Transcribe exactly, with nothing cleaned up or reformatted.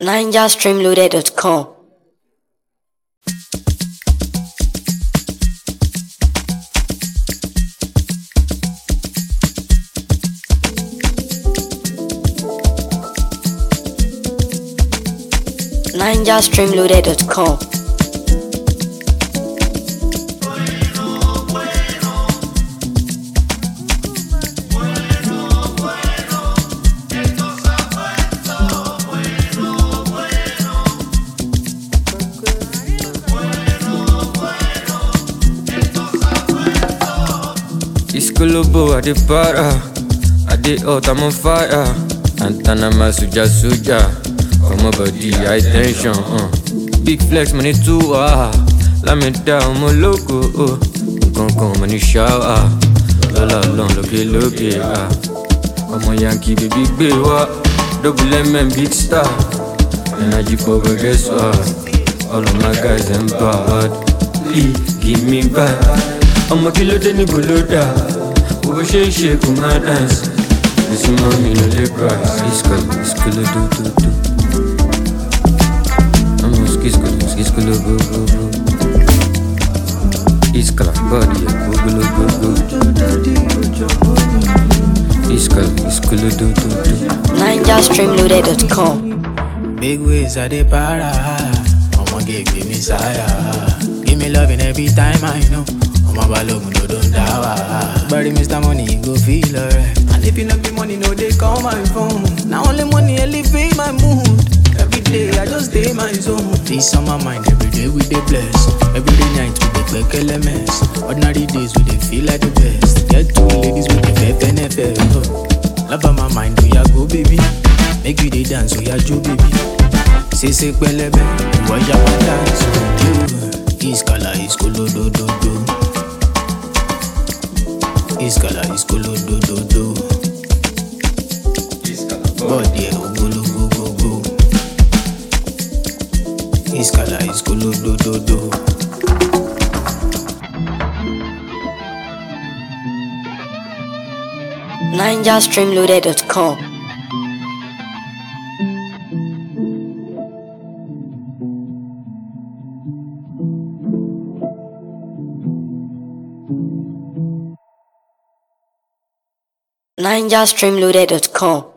ninja stream loaded dot com. ninja stream loaded dot com. Iskolobo, I dey para, I dey hot, I'm on fire. Antanama suja suja, from my body high tension. Uh. Big flex, money too ah. Lamenta, I'm a loco. Oh. Gon gon, money shower. Lola long, loki loki ah. I'm a Yankee, baby, big wa. Double M and big star. Energy for guess what? All of my guys empowered. Lee, give me back. I'm a killer than the Boloda. Over shake shake on my dance. This mommy no lay price. It's cool, it's cool do do do. I'm on skis cool, skis cool go go go. It's cool, body go go go go. It's cool, it's cool do do do. ninja stream loaded dot com. Big ways I dey para. I'ma give me sire. Give me loving every time I know. My balloon no don't die. Bury Mister Money, go feel alright. And if you no be money, no they call my phone. Now only money elevate my mood. Every day I just stay my zone. Peace on my mind, every day we dey bless. Every day night we dey quick L M S. Ordinary days we dey feel like the best. Get two ladies with the F N F L. Love on my mind, we ya go baby. Make you dey dance, we ya jo baby. Say say pelebe, we ya dance with you. This color is kolo do do do. Iskala iskolo do do do. Body ogolo go go go. Iskala iskolo do do do. ninja stream loaded dot com. ninja stream loaded dot com.